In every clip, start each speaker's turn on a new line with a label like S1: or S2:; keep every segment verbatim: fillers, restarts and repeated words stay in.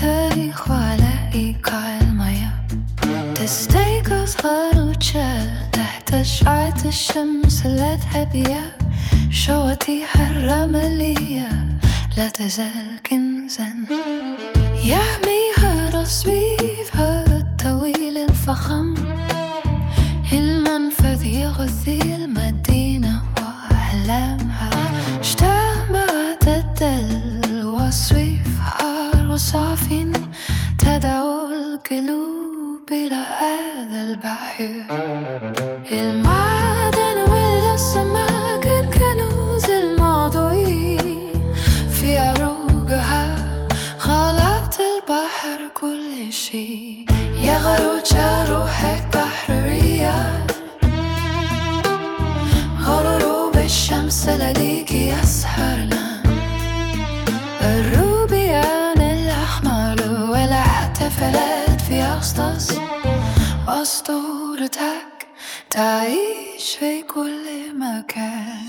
S1: التاريخ وألاقي المية تستيقظ خروجة تحت أشعة الشمس. لا تحبيها شواتيها الرملية لا تزال كنزا يحميها رصيفها الطويل الفخم. المنفذ يغذي المدينة وأحلامها. اشتبهت الدل وصيف حار وصاف تدعو القلوب إلى هذا البحر. المعدن والسمك الكنوز الموضوعين في عروقها خلقت البحر كل شيء. يا غروجة روحك بحرية غروب الشمس لديك يسهرنا. الروبيان الأحمر والاحتفالات في أغسطس أسطورتك تعيش في كل مكان.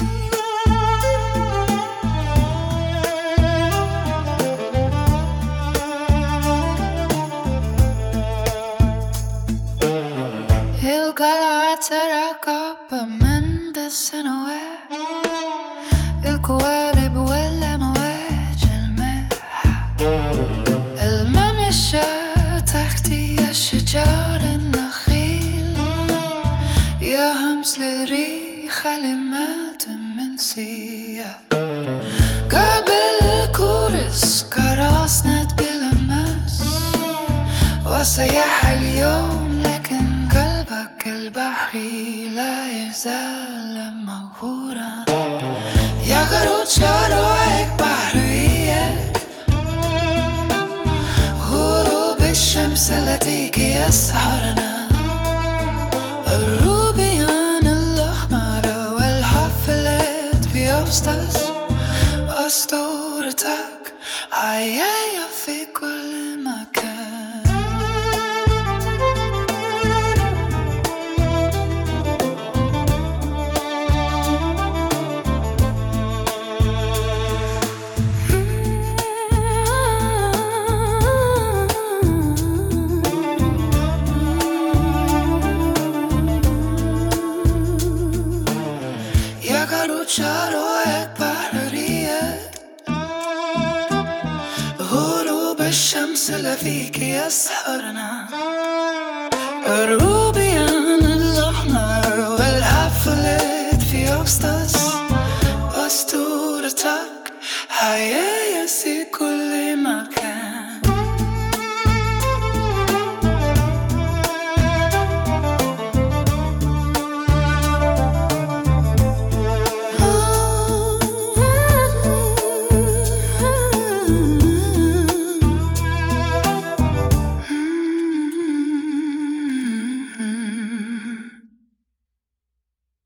S1: القلعة ترقب من السنوات. القوالب والأمواج الماء الممشى تحت أشجار النخيل. يا همس لريح كلمات منسية قبل كورس كراسنا بلمس. وسيح اليوم لكن قلبك البحري لا يزال مغفورا. يا غروجة روحك بحرية غروب الشمس لديك يسهرنا. الروبيان الأحمر والحفلات في أغسطس أسطورتك عايشة في كل مكان. روحك بحرية غروب الشمس لفيك يسهرنا. الروبيان الأحمر والحفلات في أغسطس أسطورتك حياة في كل مكان.